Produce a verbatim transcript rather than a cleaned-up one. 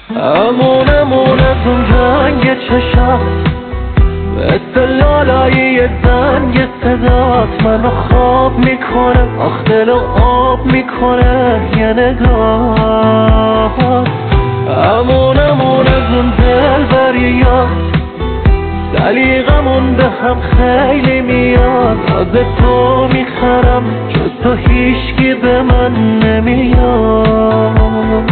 امون امون از اون رنگ چشم، مثل لالایی زنگ صدات منو خواب میکنه، آخ دلو آب میکنه یه نگاه. امون امون از اون دلبریات، سلیقمون به هم خیلی میاد، از تو میخرم چون تو هیچکی به من نمیاد.